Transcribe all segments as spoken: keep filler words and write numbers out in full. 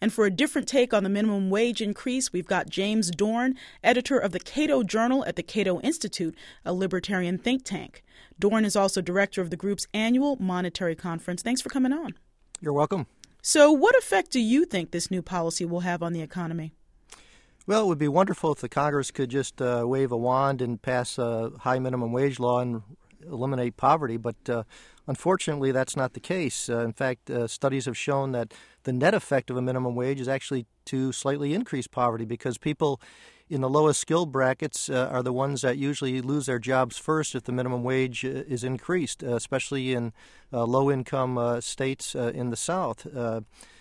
And for a different take on the minimum wage increase, we've got James Dorn, editor of the Cato Journal at the Cato Institute, a libertarian think tank. Dorn is also director of the group's annual monetary conference. Thanks for coming on. You're welcome. So what effect do you think this new policy will have on the economy? Well, it would be wonderful if the Congress could just uh, wave a wand and pass a high minimum wage law and eliminate poverty, but uh, unfortunately that's not the case. Uh, in fact, uh, studies have shown that the net effect of a minimum wage is actually to slightly increase poverty because people in the lowest skill brackets uh, are the ones that usually lose their jobs first if the minimum wage uh, is increased, uh, especially in uh, low-income uh, states uh, in the South. Uh,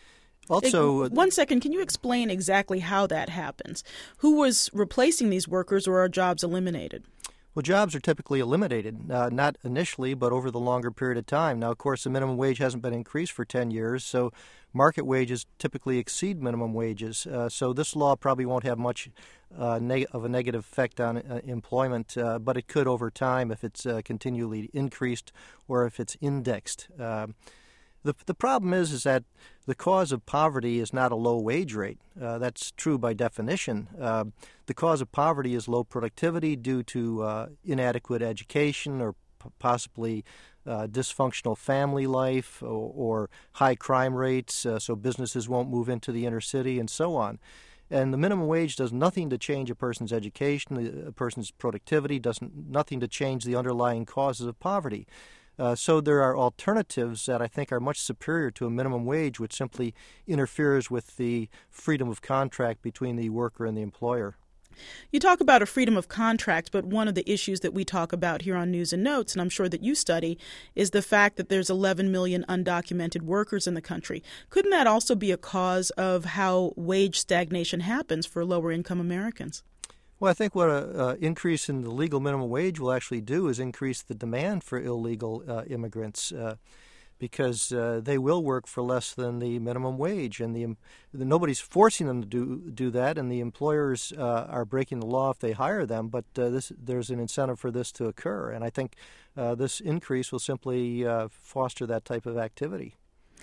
Also, One second, can you explain exactly how that happens? Who was replacing these workers, or are jobs eliminated? Well, jobs are typically eliminated, uh, not initially, but over the longer period of time. Now, of course, the minimum wage hasn't been increased for ten years, so market wages typically exceed minimum wages. Uh, so this law probably won't have much uh, neg- of a negative effect on uh, employment, uh, but it could over time if it's uh, continually increased or if it's indexed. Uh, The the problem is is that the cause of poverty is not a low wage rate. Uh, that's true by definition. Uh, the cause of poverty is low productivity due to uh, inadequate education or p- possibly uh, dysfunctional family life or, or high crime rates, uh, so businesses won't move into the inner city and so on. And the minimum wage does nothing to change a person's education, a person's productivity, doesn't nothing to change the underlying causes of poverty. Uh, so there are alternatives that I think are much superior to a minimum wage, which simply interferes with the freedom of contract between the worker and the employer. You talk about a freedom of contract, but one of the issues that we talk about here on News and Notes, and I'm sure that you study, is the fact that there's eleven million undocumented workers in the country. Couldn't that also be a cause of how wage stagnation happens for lower-income Americans? Well, I think what an increase in the legal minimum wage will actually do is increase the demand for illegal uh, immigrants uh, because uh, they will work for less than the minimum wage, and the, the nobody's forcing them to do do that, and the employers uh, are breaking the law if they hire them. But uh, this, there's an incentive for this to occur, and I think uh, this increase will simply uh, foster that type of activity.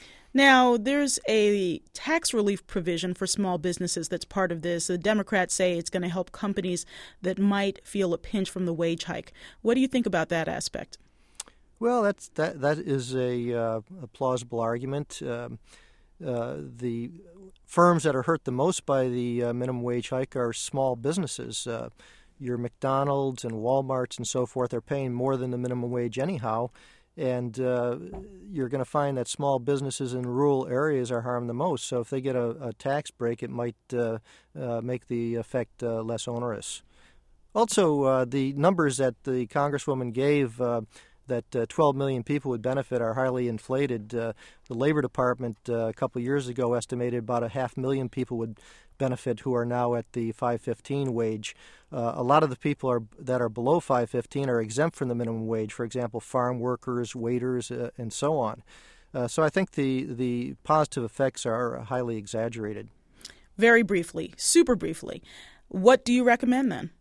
Now, there's a tax relief provision for small businesses that's part of this. The Democrats say it's going to help companies that might feel a pinch from the wage hike. What do you think about that aspect? Well, that's that that is a, uh, a plausible argument. Um, uh, the firms that are hurt the most by the uh, minimum wage hike are small businesses. Uh, your McDonald's and Walmarts and so forth are paying more than the minimum wage anyhow. And uh, you're going to find that small businesses in rural areas are harmed the most. So if they get a, a tax break, it might uh, uh, make the effect uh, less onerous. Also, uh, the numbers that the Congresswoman gave, uh, that uh, twelve million people would benefit, are highly inflated. Uh, the Labor Department uh, a couple of years ago estimated about a half million people would benefit who are now at the five fifteen wage. Uh, a lot of the people are, that are below five fifteen are exempt from the minimum wage, for example, farm workers, waiters, uh, and so on. Uh, so I think the, the positive effects are highly exaggerated. Very briefly, super briefly, what do you recommend then?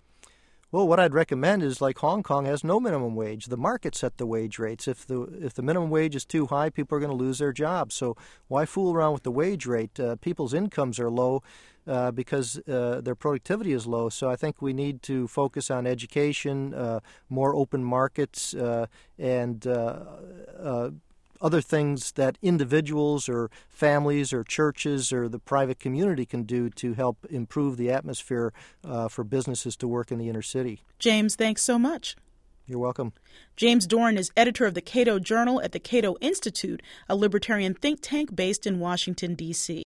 Well, what I'd recommend is, like Hong Kong has no minimum wage. The market set the wage rates. If the if the minimum wage is too high, people are going to lose their jobs. So why fool around with the wage rate? Uh, people's incomes are low uh, because uh, their productivity is low. So I think we need to focus on education, uh, more open markets, uh, and uh, uh, other things that individuals or families or churches or the private community can do to help improve the atmosphere uh, for businesses to work in the inner city. James, thanks so much. You're welcome. James Dorn is editor of the Cato Journal at the Cato Institute, a libertarian think tank based in Washington, D C